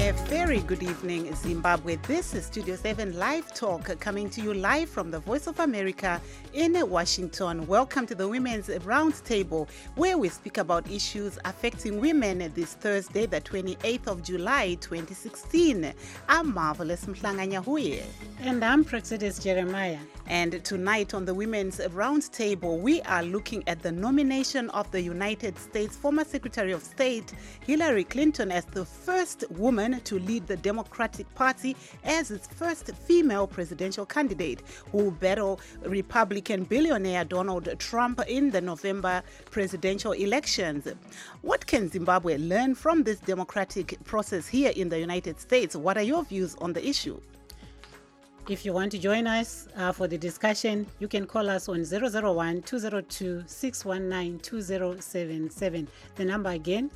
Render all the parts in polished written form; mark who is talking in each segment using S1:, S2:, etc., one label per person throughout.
S1: A very good evening, Zimbabwe. This is Studio 7 Live Talk coming to you live from the Voice of America in Washington. Welcome to the Women's Roundtable, where we speak about issues affecting women this Thursday, the 28th of July, 2016. I'm Marvelous Mhlanganya Huye.
S2: And I'm Praxidis Jeremiah.
S1: And tonight on the Women's Roundtable, we are looking at the nomination of the United States former Secretary of State Hillary Clinton as the first woman to lead the Democratic Party as its first female presidential candidate, who will battle Republican billionaire Donald Trump in the November presidential elections. What can Zimbabwe learn from this democratic process here in the United States? What are your views on the issue?
S2: If you want to join us for the discussion, you can call us on 001-202-619-2077. The number again,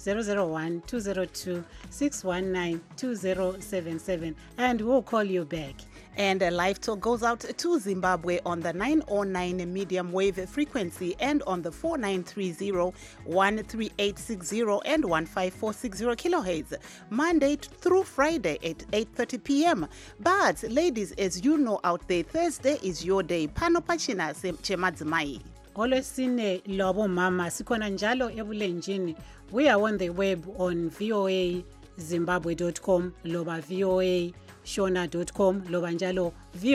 S2: 001-202-619-2077. And we'll call you back.
S1: And a live talk goes out to Zimbabwe on the 909 medium wave frequency and on the 4930, 13860 and 15460 kilohertz, Monday through Friday at 8:30 p.m. But ladies, as you know out there, Thursday is your day. Pano pachina chemadzimai.
S2: Olwesine lobo mama sikona njalo ebulenjini. We are on the web on voazimbabwe.com, loba voashona.com, loba njalo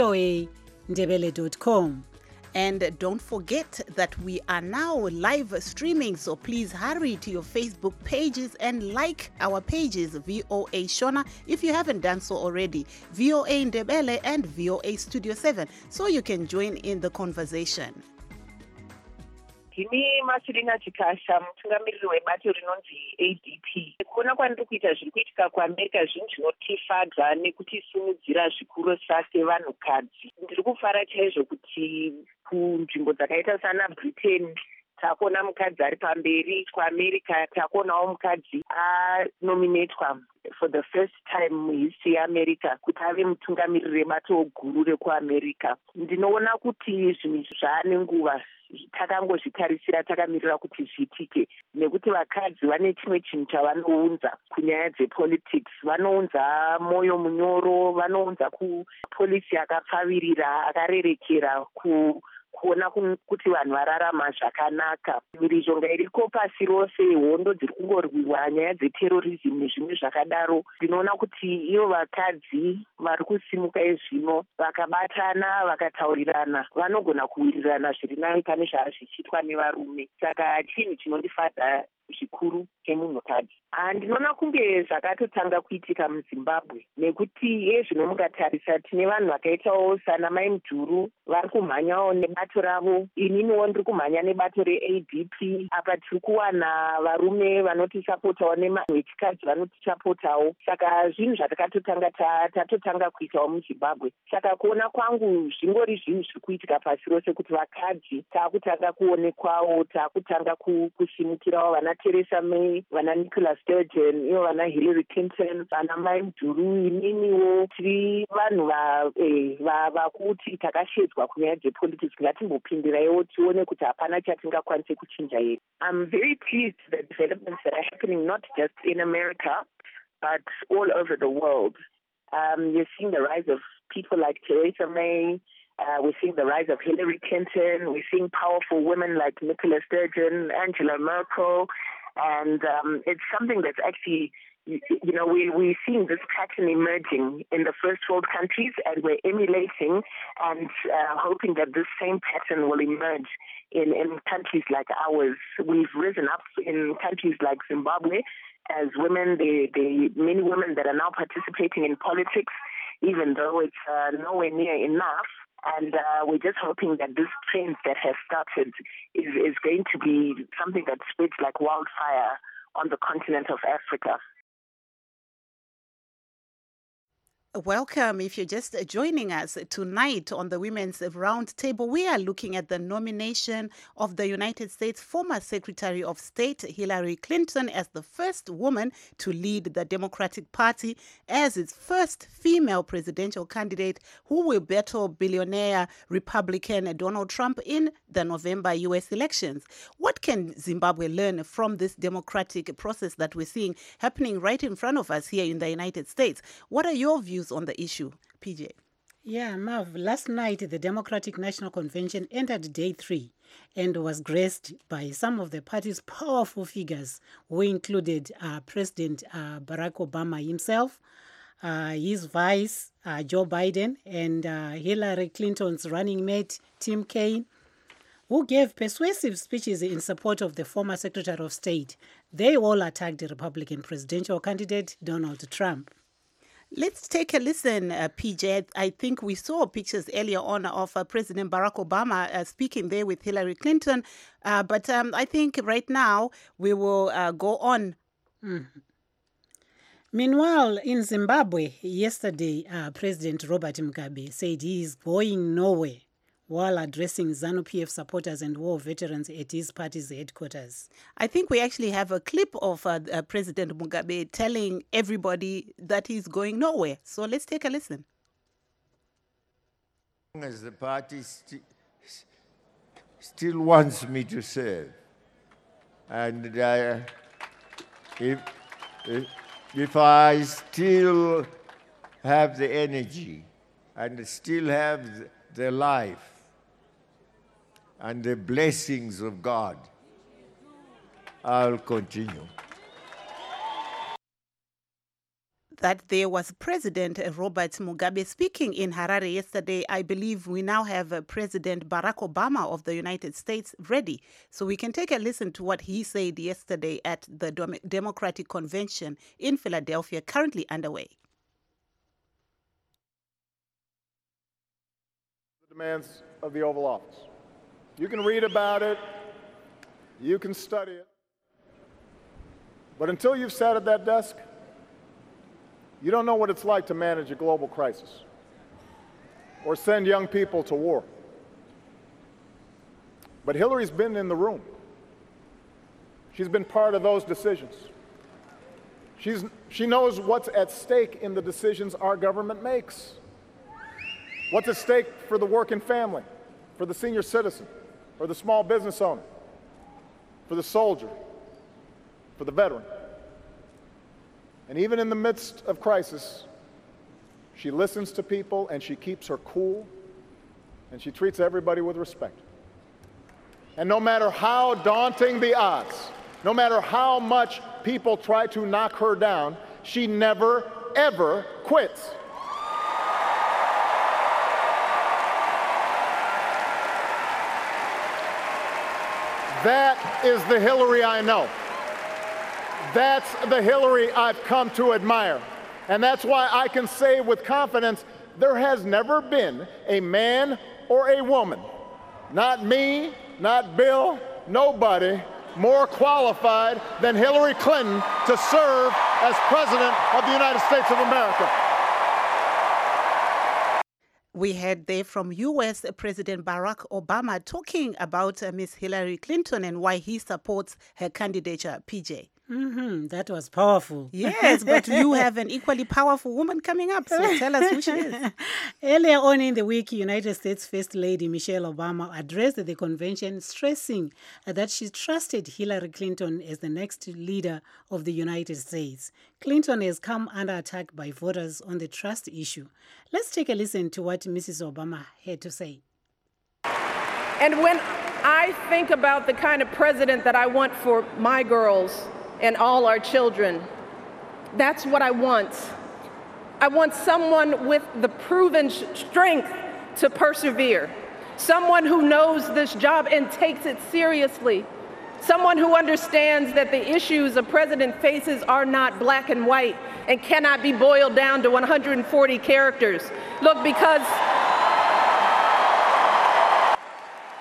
S2: voandebele.com.
S1: And don't forget that we are now live streaming, so please hurry to your Facebook pages and like our pages, VOA Shona, if you haven't done so already, VOA Ndebele and VOA Studio 7, so you can join in the conversation.
S3: Ndini Masilina Chikasha, mutungamiriri webato rinonzi ADP. Kuona kwandiri kuita zviri kuitika kuAmerica zvinhu zvinotifadza nekutisimudzira zvikuru sevanhukadzi. Ndiri kufara chaizvo kuti kunzvimbo dzakaita sana Britain takuona mukadzi ari pamberi, kuAmerica takuonawo mukadzi anominatwa for the first time muhistory yeAmerica kuti ave mutungamiriri webato guru rekuAmerica. Ndinoona kuti zvinhu zvaane nguva takangozvitarisira takamirira kuti zviitike, nekuti vakadzi vane chimwe chinhu chavanounza kunyaya dzepolitics. Vanounza mwoyo munyoro, vanounza kupolisi akapfavirira, akarerekera, kuona kuti vanhu vararama zvakanaka. Mhirizhonga iriko pasi rose, hondo dziri kungorwiwa, nyaya dzeterorism nezvimwe zvakadaro. Ndinoona kuti ivo vakadzi vari kusimuka ezvino vakabatana, vakataurirana, vanogona kuwirirana zviri nani pane zvichiitwa nevarume. Saka chinhu chinondifadza zvikuru chemunhukadzi. Ndinoona kunge zvakatotanga kuitika muZimbabwe, nekuti zvino mukatarisa tine vanhu vakaitawo sana Mai Mudhuru vari kumhanyawo nebato ravo. Ininiwo ndiri kumhanya nebato reADP. Apa tiri kuwana varume vanotisapotawo nevechikadzi vanotisapotawo. Saka zvinhu zvatakatotanga tatotanga kuitawo muZimbabwe. Saka kuona kwangu zvingori zvinhu zviri kuitika pasi rose kuti vakadzi taakutanga kuonekwawo, taakutanga kusimukirawo vana Theresa May, vana Nicola Sturgeon, ivo vana Hillary Clinton, vana Mai Mudhuru. Ininiwo tiri vanhu vakuti takashedzwa kunyaya dzepolitics. Ngatimbopindirawo tione kuti hapana chatingakwanise kuchinja here. I'm very pleased with the developments that are happening not just in America, but all over the world. You're seeing the rise of people like Theresa May. We're seeing the rise of Hillary Clinton. We're seeing powerful women like Nicola Sturgeon, Angela Merkel. And it's something that's actually, we're seeing this pattern emerging in the first world countries, and we're emulating and hoping that this same pattern will emerge in countries like ours. We've risen up in countries like Zimbabwe as women. Many women that are now participating in politics, even though it's nowhere near enough. And we're just hoping that this trend that has started is going to be something that spreads like wildfire on the continent of Africa.
S1: Welcome. If you're just joining us tonight on the Women's Roundtable, we are looking at the nomination of the United States former Secretary of State Hillary Clinton as the first woman to lead the Democratic Party as its first female presidential candidate who will battle billionaire Republican Donald Trump in the November U.S. elections. What can Zimbabwe learn from this democratic process that we're seeing happening right in front of us here in the United States? What are your views on the issue, PJ?
S2: Yeah, Mav, last night the Democratic National Convention entered day 3 and was graced by some of the party's powerful figures who included President Barack Obama himself, his vice, Joe Biden, and Hillary Clinton's running mate, Tim Kaine, who gave persuasive speeches in support of the former Secretary of State. They all attacked the Republican presidential candidate, Donald Trump.
S1: Let's take a listen, PJ. I think we saw pictures earlier on of President Barack Obama speaking there with Hillary Clinton. But I think right now we will go on.
S2: Mm-hmm. Meanwhile, in Zimbabwe, yesterday, President Robert Mugabe said he is going nowhere while addressing ZANU-PF supporters and war veterans at his party's headquarters.
S1: I think we actually have a clip of President Mugabe telling everybody that he's going nowhere. So let's take a listen.
S4: As the party still wants me to serve, and if I still have the energy and still have the life and the blessings of God, I'll continue.
S1: That there was President Robert Mugabe speaking in Harare yesterday. I believe we now have President Barack Obama of the United States ready. So we can take a listen to what he said yesterday at the Democratic Convention in Philadelphia, currently underway.
S5: The demands of the Oval Office. You can read about it, you can study it, but until you've sat at that desk, you don't know what it's like to manage a global crisis or send young people to war. But Hillary's been in the room. She's been part of those decisions. She knows what's at stake in the decisions our government makes. What's at stake for the working family, for the senior citizen, for the small business owner, for the soldier, for the veteran. And even in the midst of crisis, she listens to people and she keeps her cool and she treats everybody with respect. And no matter how daunting the odds, no matter how much people try to knock her down, she never, ever quits. That is the Hillary I know. That's the Hillary I've come to admire. And that's why I can say with confidence, there has never been a man or a woman, not me, not Bill, nobody, more qualified than Hillary Clinton to serve as President of the United States of America.
S1: We heard there from U.S. President Barack Obama talking about Miss Hillary Clinton and why he supports her candidature, PJ.
S2: Mm-hmm. That was powerful.
S1: Yes, but you have an equally powerful woman coming up, so tell us who she is.
S2: Earlier on in the week, United States First Lady Michelle Obama addressed the convention, stressing that she trusted Hillary Clinton as the next leader of the United States. Clinton has come under attack by voters on the trust issue. Let's take a listen to what Mrs. Obama had to say.
S6: And when I think about the kind of president that I want for my girls and all our children, that's what I want. I want someone with the proven strength to persevere, someone who knows this job and takes it seriously, someone who understands that the issues a president faces are not black and white and cannot be boiled down to 140 characters. Look, because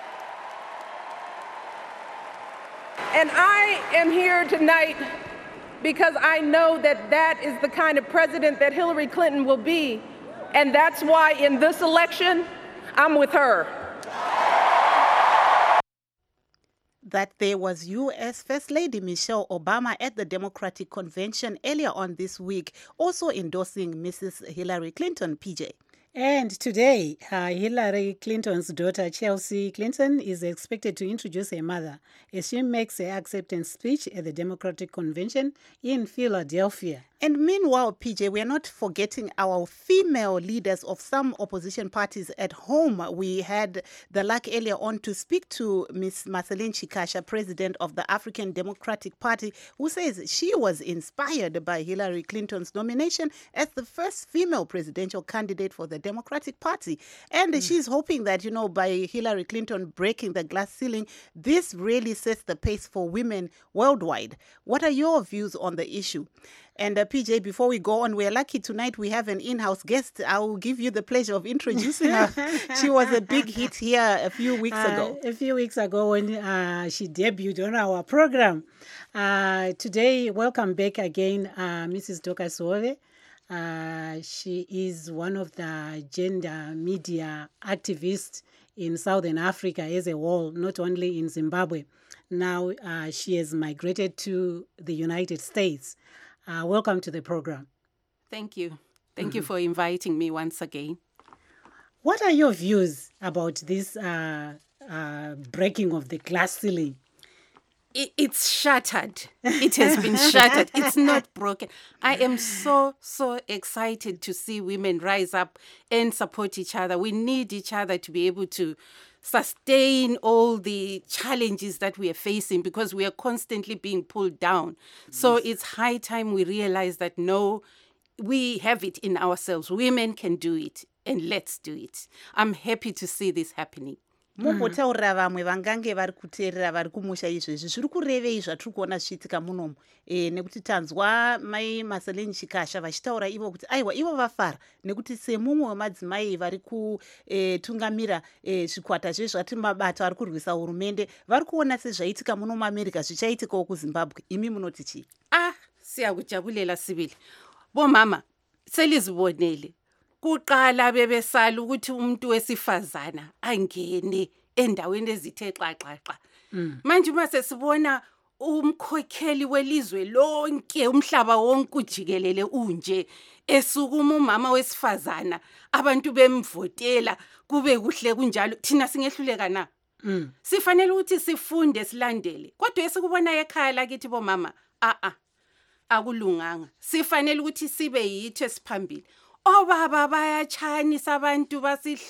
S6: and I am here tonight because I know that that is the kind of president that Hillary Clinton will be. And that's why in this election, I'm with her.
S1: That there was U.S. First Lady Michelle Obama at the Democratic Convention earlier on this week, also endorsing Mrs. Hillary Clinton, PJ.
S2: And today, Hillary Clinton's daughter, Chelsea Clinton, is expected to introduce her mother as she makes her acceptance speech at the Democratic Convention in Philadelphia.
S1: And meanwhile, PJ, we are not forgetting our female leaders of some opposition parties at home. We had the luck earlier on to speak to Ms. Marceline Chikasha, president of the African Democratic Party, who says she was inspired by Hillary Clinton's nomination as the first female presidential candidate for the Democratic Party. And she's hoping that, by Hillary Clinton breaking the glass ceiling, this really sets the pace for women worldwide. What are your views on the issue? And PJ, before we go on, we're lucky tonight we have an in-house guest. I will give you the pleasure of introducing her. She was a big hit here a few weeks ago.
S2: A few weeks ago when she debuted on our program. Today, welcome back again, Mrs. Doka Sove. She is one of the gender media activists in Southern Africa as a whole, not only in Zimbabwe. Now she has migrated to the United States. Welcome to the program.
S7: Thank you. Thank you for inviting me once again.
S2: What are your views about this breaking of the glass ceiling?
S7: It's shattered. It has been shattered. It's not broken. I am so excited to see women rise up and support each other. We need each other to be able to sustain all the challenges that we are facing because we are constantly being pulled down. So it's high time we realize that no, we have it in ourselves. Women can do it, and let's do it. I'm happy to see this happening.
S1: Mumbotaurira vamwe vangange vari kuteerera vari kumusha izvezvi zviri kurevei zvatiri kuona zvichiitika munomu nekuti tanzwa mai Marceline Chikasha vachitaura ivo kuti aiwa ivo vafara nekuti semumwe wemadzimai vari kutungamira zvikwata zvezvati mabato ari kurwisa hurumende vari kuona sezvaitika muno muAmerica zvichaitikawo kuZimbabwe. Imi munoti chii?
S7: Siyakujabulela sibili. Bomama selizibonele. Kuqala bebesala ukuthi umuntu wesifazana angene endaweni ezithe xaxaxa. Manje uma sesibona umkhokheli welizwe lonke umhlaba wonke ujikelele unje esukuma umama wesifazana abantu bemvotela kube kuhle kunjalo thina singehluleka na? Sifanele ukuthi sifunde silandele. Kodwa esikubona ekhaya lakithi bomama akulunganga. Sifanele ukuthi sibe yithu esiphambili. Obaba bayachanisa abantu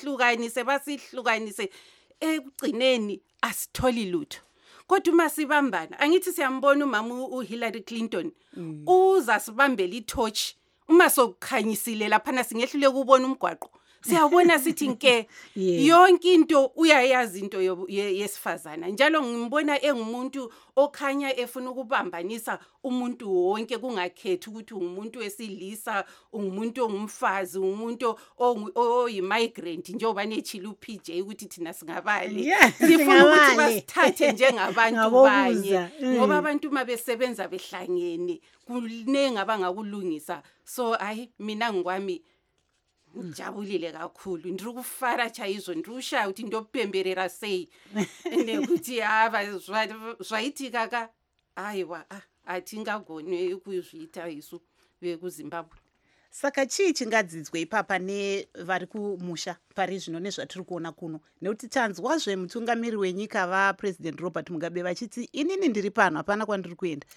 S7: basihlukanise ekugcineni asitholi lutho. Kodwa uma sibambana angithi siyambona umama uHillary Clinton uza sibambela itorch uma sokukhanyisile lapha singehlule ukubona umgwaqo. Siyabona sithi nke yonke into uyayazi into yesifazana njalo ngimbona engumuntu okhanya efuna ukubambanisa umuntu wonke kungakhethi ukuthi ungumuntu wesilisa ungumuntu ongumfazi umuntu oyimigrant njengoba nechila uPJ ukuthi thina singabale sifuna ukuthi basithathe njengabantu banye ngoba abantu mabesebenza behlangene kunengi abangakulungisa so mina ngikwami Njabulile kakhulu ndiri kufara chaizvo ndiri kushaya kuti ndopemberera sei nekuti zvaitika ka aiwa atingagoni kuzviita isu vekuZimbabwe.
S1: Saka chii chingadzidzwe ipapa nevari kumusha pari zvino nezvatiri kuona kuno nekuti tanzwazve mutungamiri wenyika vaPresident Robert Mugabe vachiti inini ndiri pano hapana kwandiri kuenda.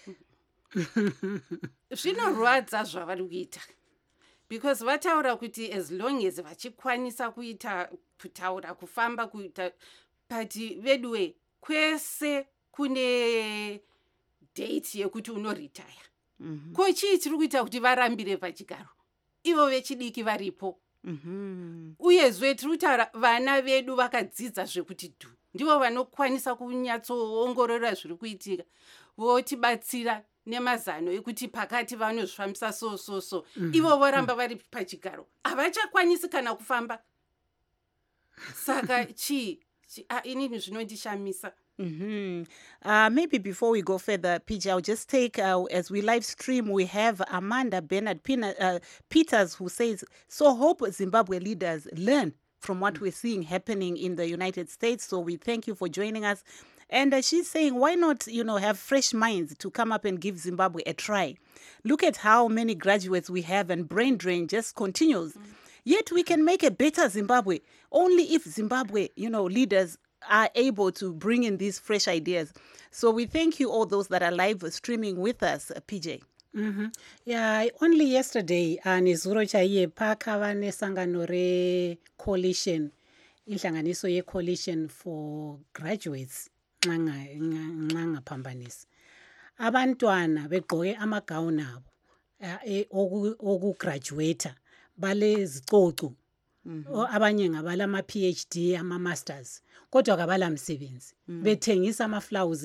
S7: Zvinorwadza zvavari kuita. Because vataura kuti as long as vachikwanisa kutaura kufamba kuita but veduwe kwese kune date yekuti unoretire. Ko chii chiri kuita kuti varambire pachigaro ivo vechidiki varipo. Uyezve tiri kutaura vana vedu vakadzidza zvekuti ndivo vanokwanisa kunyatsoongorora zviri kuitika votibatsira nemazano ekuti pakati vanozvifambisa so ivo voramba vari pachigaro havachakwanisi kana kufamba. Saka inini zvinondishamisa.
S1: Maybe before we go further, PJ, I'll just take, as we live stream, we have Amanda Bernard Peters, who says, so hope Zimbabwe leaders learn from what we're seeing happening in the United States. So we thank you for joining us. And she's saying, why not, have fresh minds to come up and give Zimbabwe a try? Look at how many graduates we have, and brain drain just continues. Yet we can make a better Zimbabwe only if Zimbabwe, leaders are able to bring in these fresh ideas. So we thank you, all those that are live streaming with us, PJ.
S2: Yeah, only yesterday nezuro chaiye pakava nesangano re-coalition, inhlanganiso ye-coalition for graduates nxa ngaphambanisa. Abantwana begqoke amagawuni abo okugraduata balezicoco, abanye ngabalama PhD, ama-masters, kodwa kabala msebenzi. Bethengisa amaflowers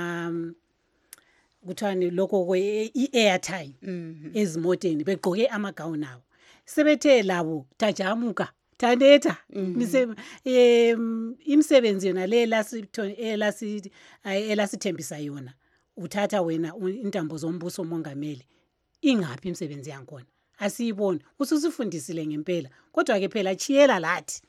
S2: kuthiwani lokho i-airtime ezimoteni, begqoke amagawuni abo. Sebethe labo tajamuka tandeta imisebenzi yona le elasithembisa yona, uthatha wena intambo zombuso mongameli, ingaphi imisebenzi yakhona? Asiyiboni. Ususifundisile ngempela, kodwa ke phela chiyela lathi.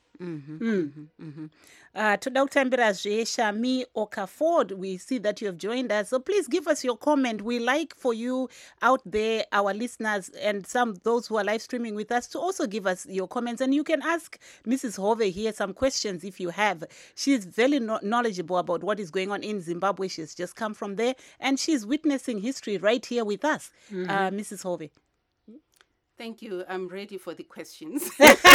S1: To Dr. Mbirazwe Shami Okaford, we see that you have joined us. So please give us your comment. We like for you out there, our listeners, and those who are live streaming with us, to also give us your comments. And you can ask Mrs. Hove here some questions if you have. She's very knowledgeable about what is going on in Zimbabwe. She's just come from there, and she's witnessing history right here with us. Mrs. Hove.
S7: Thank you. I'm ready for the questions.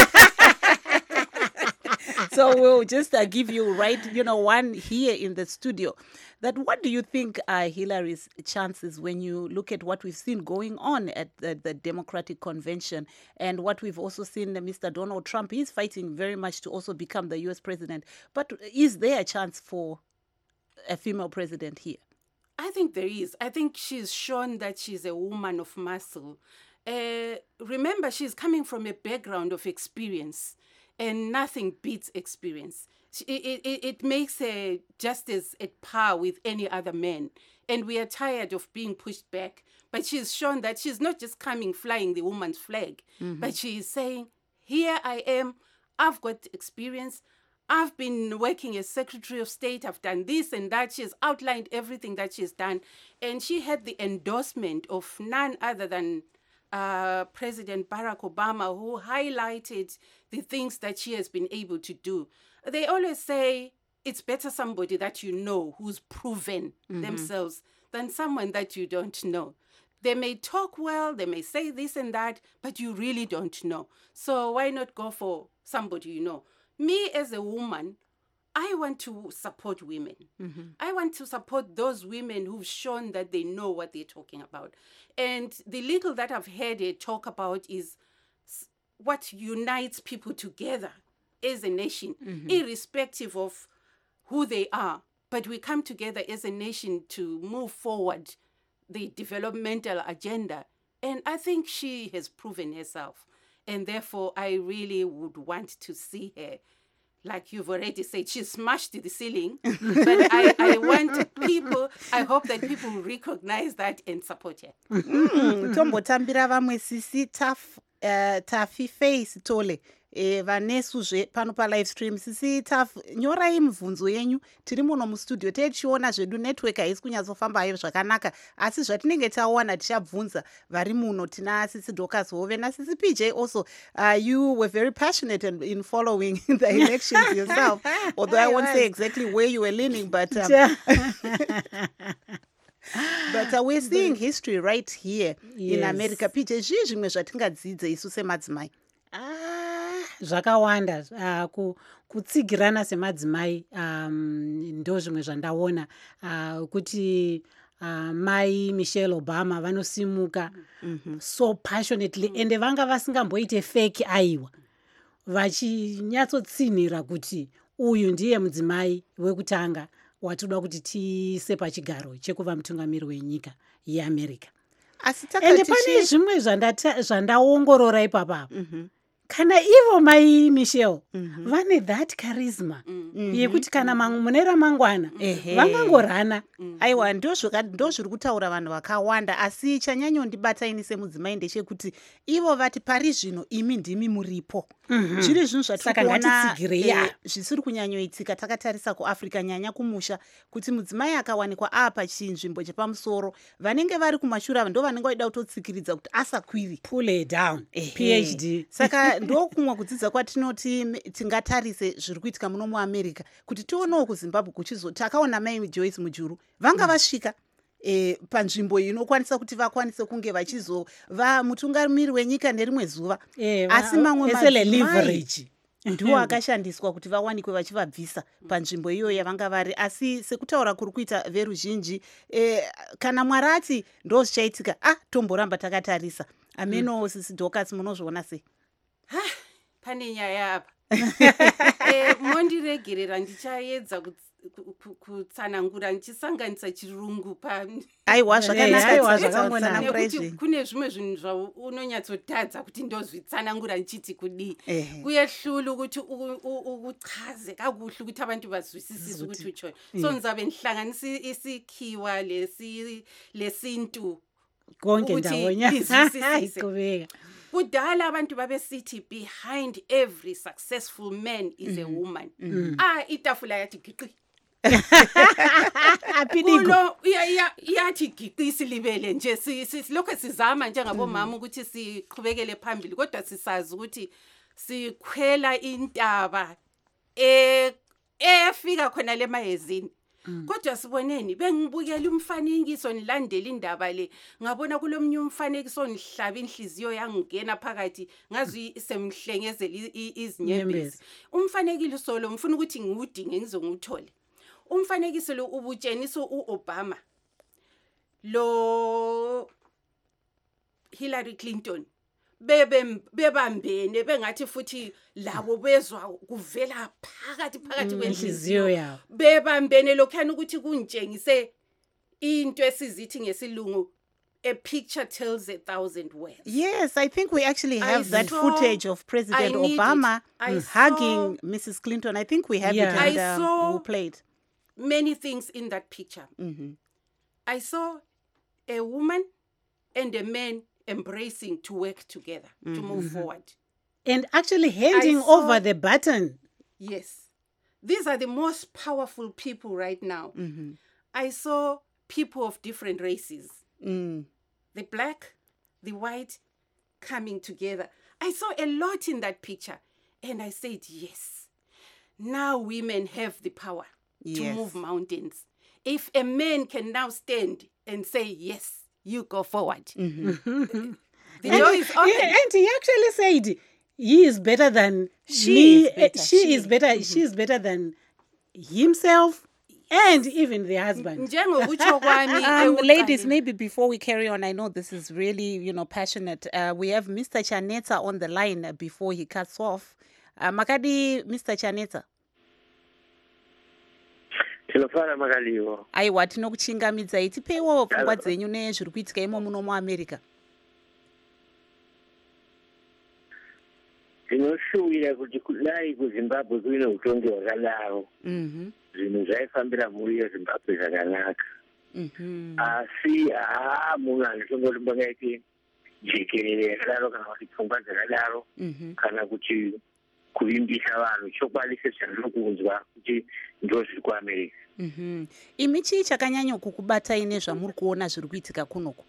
S1: So we'll just give you one here in the studio. That what do you think are Hillary's chances when you look at what we've seen going on at the Democratic Convention, and what we've also seen Mr. Donald Trump? He's fighting very much to also become the U.S. president. But is there a chance for a female president here?
S7: I think there is. I think she's shown that she's a woman of muscle. Remember, she's coming from a background of experience. And nothing beats experience. It makes her just as at par with any other man. And we are tired of being pushed back. But she's shown that she's not just coming flying the woman's flag, but she is saying, here I am, I've got experience, I've been working as Secretary of State, I've done this and that. She's outlined everything that she's done. And she had the endorsement of none other than President Barack Obama, who highlighted the things that she has been able to do. They always say it's better somebody that you know who's proven themselves than someone that you don't know. They may talk well, they may say this and that, but you really don't know. So why not go for somebody you know? Me as a woman, I want to support women. I want to support those women who've shown that they know what they're talking about. And the little that I've heard her talk about is what unites people together as a nation, irrespective of who they are. But we come together as a nation to move forward the developmental agenda. And I think she has proven herself. And therefore, I really would want to see her. Like you've already said, she smashed the ceiling. But I hope that people recognize that and support her.
S1: Tombotambira vamwe sisi tafi face tole vanesuzve pano palive stream. Sisi nyorai mibvunzo yenyu, tiri muno mustudio tichiona zvedu network haisi kunyatsofamba hayo zvakanaka, asi zvatinenge tawana tichabvunza vari muno. Tina Sisi Dorcas Hove naSisi PJ also. You were very passionate in following the elections yourself, although I won't say exactly where you were leaning, but but we're seeing history right here in America. PJ, zvii zvimwe zvatingadzidze isu semadzimai?
S2: Zvakawanda. Kutsigirana semadzimai ndo zvimwe zvandaona, kuti mai Michelle Obama vanosimuka so passionately, ende vanga vasingamboite fake aiwa, vachinyatsotsinyira kuti uyu ndiye mudzimai wekutanga watoda kuti tiise pachigaro chekuva mutungamiri wenyika yeAmerica. Ende pane zvimwe zvandaongorora ipapa. kana ivo mai Michelle vane that charisma yekuti kana mune ramangwana vangangorana.
S1: Aiwa, ndozviri kutaura vanhu vakawanda, asi chanyanyondibata ini semudzimai ndechekuti ivo vati pari zvino imi ndimi muripo. Zviri zvinhu zvatikuona zvisiri kunyanyoitika takatarisa kuAfrica, nyanya kumusha, kuti mudzimai akawanikwa apa chinzvimbo chepamusoro, vanenge vari kumashure ndo vanenge vaida kutotsikiridza kuti asakwiri,
S2: pull it down, PhD.
S1: Saka ndokumwe kudzidza kwatinoti tingatarise zviri kuitika muno muAmerica, kuti tionewo kuZimbabwe kuchizoti takaona mai Joyce Mujuru vanga vasvika panzvimbo inokwanisa kuti vakwanise kunge vachizova mutungamiri wenyika nerimwe zuva, asi mamwe madzimai ndiwo akashandiswa kuti vawanikwe vachivabvisa panzvimbo iyo yavanga vari. Asi sekutaura kuri kuita veruzhinji, kana Mwari ati ndo zvichaitika, tomboramba takatarisa. Ameno sisi Dorcas, munozviona sei?
S7: Pane nyaya apa. Mondiregerera ndichaedza kutsanangura ndichisanganisa chirungu
S1: aiwa
S7: zvakanaka, kune zvimwe zvinhu zvaunonyatsotadza kuti ndozvitsanangura ndichiti kudii, kuye hlulu kuti uchaze kakuhle ukuthi abantu bazwisisise ukuthi utsho. So ngizabe ndihlanganisa isikhiwa lesintu
S2: konke ndawonye.
S7: Kudala abantu babesithi behind every successful man is a woman. Itafula yathi giqi. Ulo yathi giqi silibele nje lokho sizama njengabomama ukuthi siqhubekele phambili, kodwa sisazi ukuthi sikhwela intaba efika khona le mayezini. Kodwa siboneni, bengibukela umfanekiso nilandela indaba le, ngabona kulomnye umfanekiso nihlaba inhliziyo yangena phakathi, ngazi semhlengezela izinyembezi. Umfanekiso lo ngifuna ukuthi ngiwudinge ngizonguthole. Umfanekiso lo ubutsheniso uObama lo Hillary Clinton bebambene bengathi futhi labo bezwa kuvela phakathi kwenhliziyo yabo, bebambene lokhana ukuthi kunjengise into esizithi ngesilungu, a picture tells 1,000 words.
S1: Yes, I think we actually have that footage of President Obama hugging Mrs. Clinton. I think we have it, and we'll play it.
S7: Many things in that picture. I saw a woman and a man embracing to work together, to move forward.
S2: And actually handing over the baton.
S7: Yes. These are the most powerful people right now. I saw people of different races. The black, the white, coming together. I saw a lot in that picture. And I said, yes, now women have the power to move mountains. If a man can now stand and say, yes, you go forward. The door is open.
S2: And he actually said, he is better than she is better than himself and even the husband.
S1: Ladies, maybe before we carry on, I know this is really, passionate. We have Mr. Chanetsa on the line before he cuts off. Makadi, Mr. Chanetsa. Aiwa, tinokuchingamidza, tipewo pfungwa dzenyu nezviri kuitika imo muno muAmerica.
S8: Tinoshuwira kuti kudai kuZimbabwe kuine utongi hwakadaro, zvinhu zvaifambira mhuri yeZimbabwe zvakanaka. Asi munhu anditongoti pangaite jekerere yakadaro kana kuti pfungwa dzakadaro kana kuti kuvimbisa vanhu. Chokwadi sezvandinokunzwa kuti ndo zviri kuAmerica.
S1: Imi chii chakanyanya kukubatai nezvamuri kuona zviri kuitika kunoko?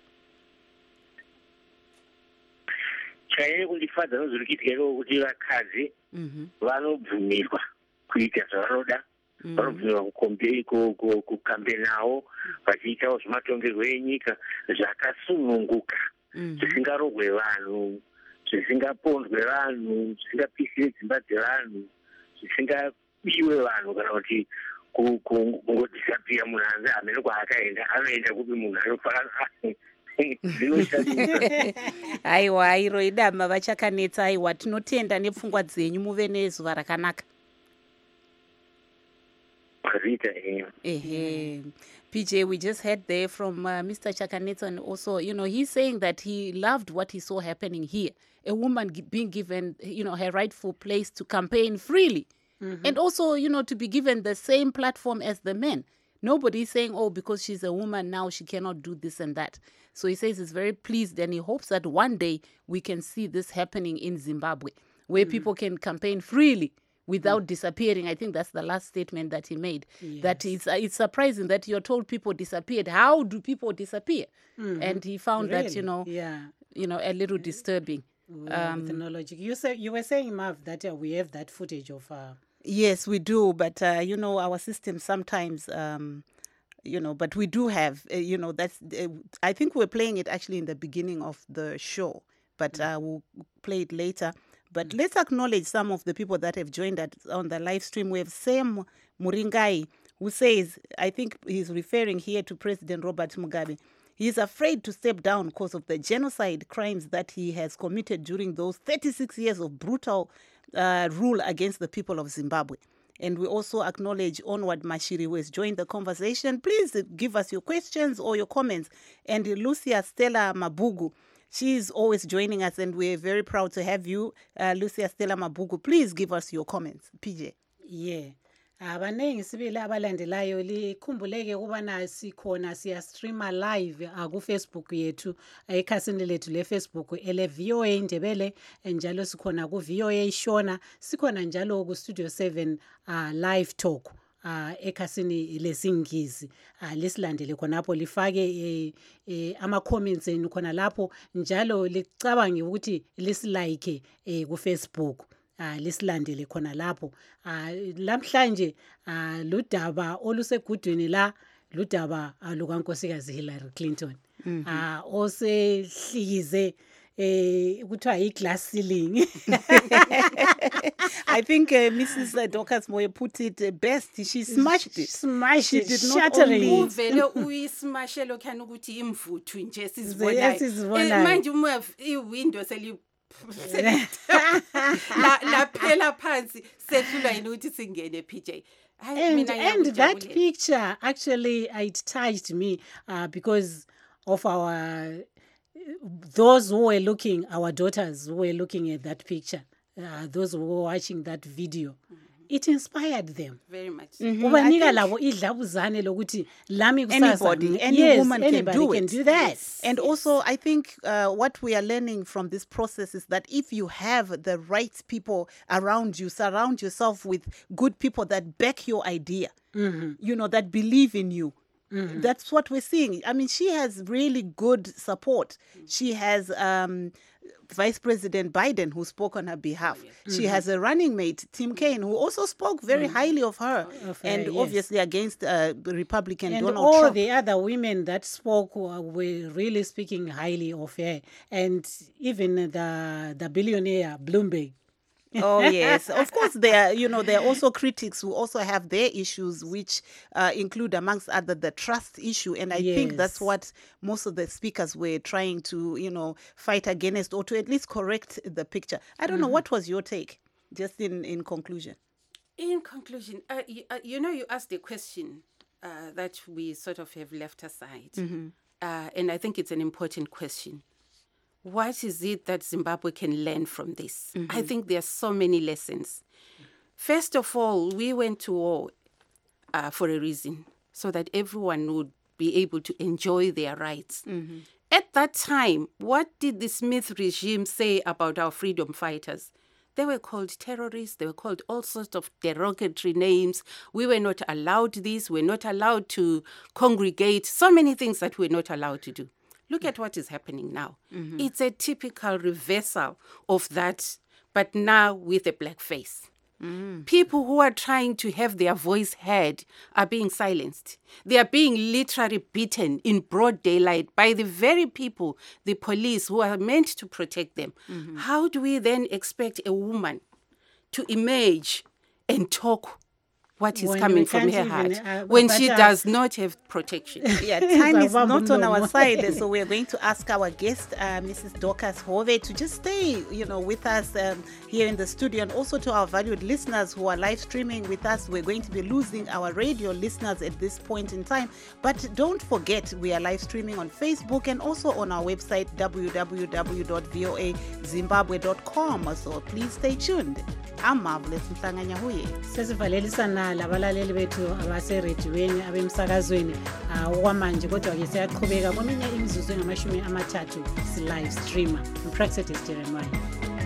S8: Chanyanya kundifadza nezviri kuitika kuti vakadzi vanobvumirwa kuita zvavanoda, vanobvumirwa kukambenawo, vachiitawo zvematongerwo enyika zvakasununguka, zvisingarogwe vanhu, zvisingapondwe vanhu, zvisingapisire dzimba dzevanhu, zvisingabiwe vanhu, kana kuti kungodisapira munhu anzi hamene kwaakaenda, anoenda kupi munhu anofanira
S1: aiwa, iro idama vachakanetsa. Aiwa, tinotenda nepfungwa dzenyu, muve nezuva rakanaka.
S8: wazviita henyu.
S1: PJ, we just heard there from Mr. Chakanetson also, he's saying that he loved what he saw happening here. A woman being given, her rightful place to campaign freely. And also, to be given the same platform as the men. Nobody's saying, because she's a woman now, she cannot do this and that. So he says he's very pleased and he hopes that one day we can see this happening in Zimbabwe, where people can campaign freely without disappearing. I think that's the last statement that he made. Yes. That it's surprising that you're told people disappeared. How do people disappear? And he found that, a little disturbing.
S2: With the knowledge. You were saying, Marv, that we have that footage of...
S1: Yes, we do. But, our system sometimes... but we do have, that's. I think we're playing it actually in the beginning of the show, but we'll play it later. But let's acknowledge some of the people that have joined us on the live stream. We have Sam Muringai, who says, I think he's referring here to President Robert Mugabe. He's afraid to step down because of the genocide crimes that he has committed during those 36 years of brutal rule against the people of Zimbabwe. And we also acknowledge Onward Mashiri, who has joined the conversation. Please give us your questions or your comments. And Lucia Stella Mabugu, she's always joining us, and we're very proud to have you, Lucia Stella Mabugu. Please give us your comments. PJ.
S2: Yeah. Abanengi sibili abalandelayo likhumbuleke kubana sikhona siyastreama live ku-Facebook yethu ekhasini lethu le-Facebook ele VOA Indebele, njalo sikhona ku-VOA Shona, sikhona njalo ku-Studio 7 live talk ekhasini lesingisi. Lisilandele khonapho lifake ama-comments enu khona lapho, njalo licabange ukuthi lisilike ku-Facebook. Lisilandele khona lapho. Lamhlanje ludaba olusegudwini la ludaba lukaNkosikazi Hillary Clinton. Osehlikize kuthiwa i-glass ceiling.
S1: I think Mrs. Dorcas Moyo put it best. She smashed it.
S2: She did not only
S7: uvele uyismashe lokhana ukuthi imvuthu nje sizibonayo. Manje uma iwindow laphela phansi sehlulwa yini ukuthi singene PJ.
S2: And that picture actually it touched me because of those who were looking, our daughters who were looking at that picture, those who were watching that video. It inspired them
S7: very much.
S2: Ubanika labo idlabuzane lokuthi lami kusasa.
S1: Any woman can
S2: do that.
S1: Yes. And also, I think what we are learning from this process is that if you have the right people around you, surround yourself with good people that back your idea, that believe in you. That's what we're seeing. I mean, she has really good support. She has Vice President Biden, who spoke on her behalf. She has a running mate, Tim Kaine, who also spoke very highly of her, and obviously against Republican
S2: and
S1: Donald
S2: all
S1: Trump.
S2: The other women that spoke were really speaking highly of her, and even the billionaire Bloomberg.
S1: Oh yes, of course there are also critics who also have their issues, which include amongst other the trust issue, and I think that's what most of the speakers were trying to fight against, or to at least correct the picture. I don't know, what was your take, just in conclusion?
S7: In conclusion, you asked a question that we sort of have left aside, and I think it's an important question. What is it that Zimbabwe can learn from this? I think there are so many lessons. First of all, we went to war for a reason, so that everyone would be able to enjoy their rights. At that time, what did the Smith regime say about our freedom fighters? They were called terrorists. They were called all sorts of derogatory names. We were not allowed this. We're not allowed to congregate. So many things that we're not allowed to do. Look at what is happening now. It's a typical reversal of that, but now with a black face. People who are trying to have their voice heard are being silenced. They are being literally beaten in broad daylight by the very people, the police, who are meant to protect them. How do we then expect a woman to emerge and talk what is
S2: When
S7: coming
S2: we
S7: from her
S2: can't
S7: heart
S2: even,
S7: when
S2: but,
S7: she does not have protection.
S1: Yeah, time is not on our
S2: Zababulungu.
S1: side, so we're going to ask our guest, Mrs. Dorcas Hove, to just stay, with us here in the studio, and also to our valued listeners who are live streaming with us. We're going to be losing our radio listeners at this point in time, but don't forget we are live streaming on Facebook and also on our website www.voazimbabwe.com. So please stay tuned. I'm Marvelous Mhlanganya Huye.
S2: Sesivalelisana labalaleli bethu abaserediweni abemsakazweni okwamanje, kodwa-ke siyaqhubeka kweminye imizuzu engamashumi amathathu si-live streamer. Praxetis Jeremiah.